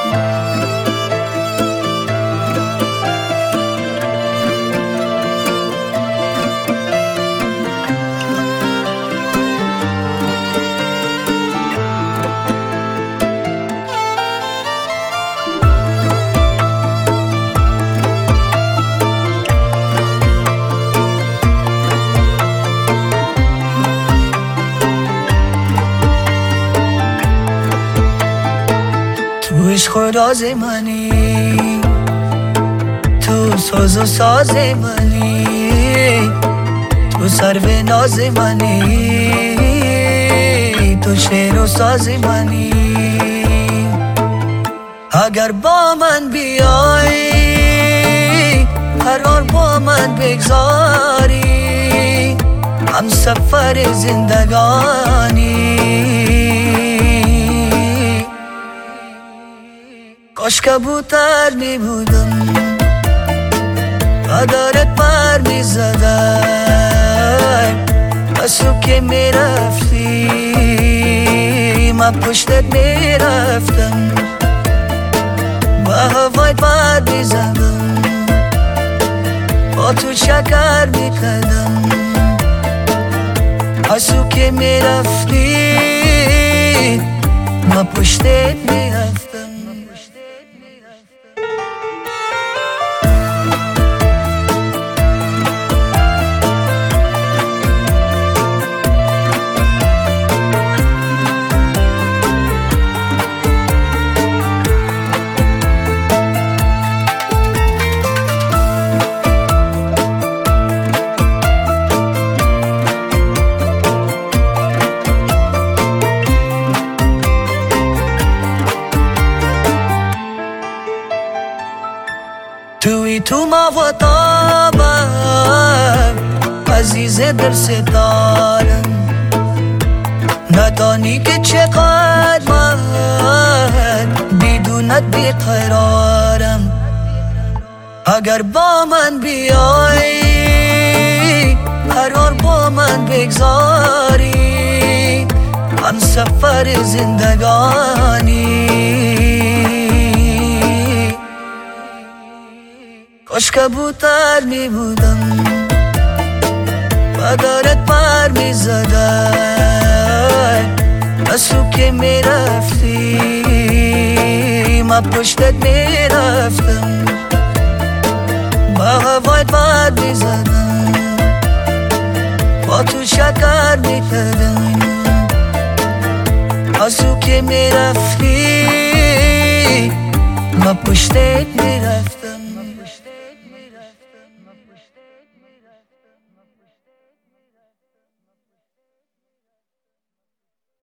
تو عشق و راز منی، تو ساز و ساز منی، تو سرو ناز منی، تو شعر و ساز منی. اگر با من بیایی، قرار با من بگذاری، هم سفر زندگانی. کاش کبوتر می بودم، قدرت پر می زدم، بس تو که می رفتی من پشتت می رفتم، با هوای پر می زدم، با تو شکر می کردم، بس تو که می رفتی من پشتت می رفتم. توی تو ما و تابم، عزیز در ستارم، ندانی که چقدر من بدونت بیقرارم. اگر با من بیایی، قرار با من بگذاری، هم سفر زندگانی. کاش کبوتر می بودم، قدرت پر می زدم، بس تو که می رفتی من پشتت می رفتم، با هوایت پر می زدم، با تو شکر می کردم، بس تو که می رفتی من پشتت می رفتم.